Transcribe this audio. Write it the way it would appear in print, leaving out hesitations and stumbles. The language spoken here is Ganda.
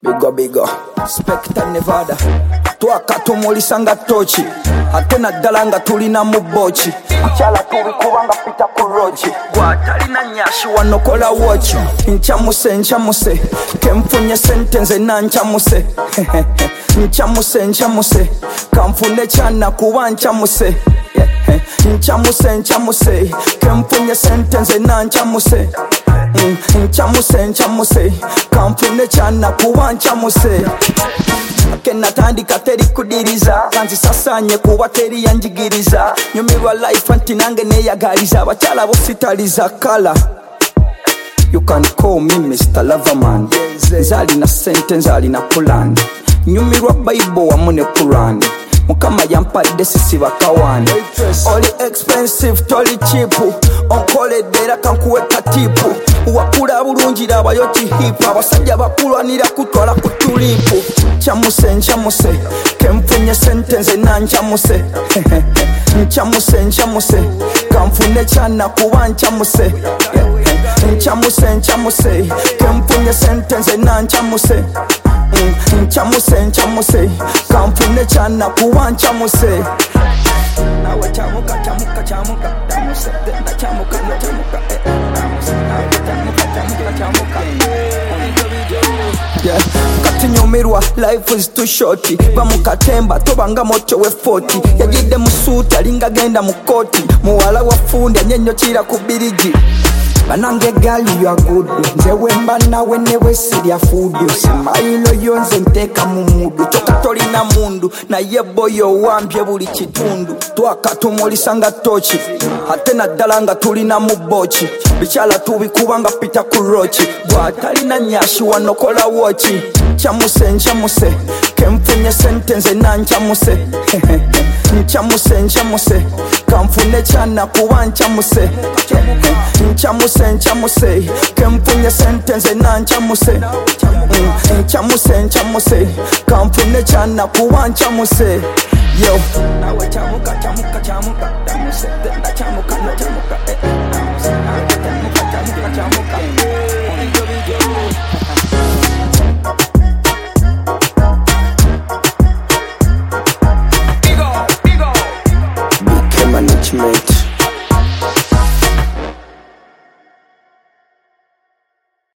Bigo Spectre Nevada twakatumulisa nga tochi ate naddala nga tulina mu bochi mukyala tubikuba nga pita ku rochi gwatalina nyashi wanokola wochi nchamuse kemfunye sentenze nanchamuse nchamuse kamfune cyana kuba nchamuse nchamuse kemfunye sentenze nanchamuse nchamuse kamfune cyana kuba nchamuse kenatandika teri kudiriza kanzi sasanye kuba teri yanjigiriza nyumirwa life anti nange neyagaliza abakyala bositaliza kala. You can call me Mr. Loverman. Nzali na sente nzali na plan. Nyumirwa Bible wamu ne Quran. Mukama yampadde sisi bakawani. Oli expensive toli cheap. Onkole dera kankuweka tipu. Wakula bulungira abayo kihipa. Abasajja bakulwanira kutwala ku tulipu. Nchamuse kemfunye sentenze nanchamuse nchamuse kamfune cyana kuba nchamuse nchamuse kemfunye sentenze nanchamuse nchamuse kamfune cyana kuba nchamuse nawe chamuka damuse na chamuka nyumirwa life is too short bamukatemba tobanga moto we 40 yagide musuta linga genda mukoti muwala wafunde nyenyo kira kubiriji banange gali you are good nze wemba nawe newe sirya food simailo yonze nteka mu mudu tokatolina mundu na yeboyo wambye buli kitundu twakatumulisa nga tochi ate naddala nga tulina mu bochi bikyala tubikuba nga pita ku rochi gwatalina nyashi wanokola wochi nchamuse kemfunye sentenze nanchamuse nchamuse kamfune cyana kuba nchamuse nchamuse kemfunye sentenze nanchamuse nchamuse kamfune cyana kuba nchamuse yo nawe chamuka damuse na chamuka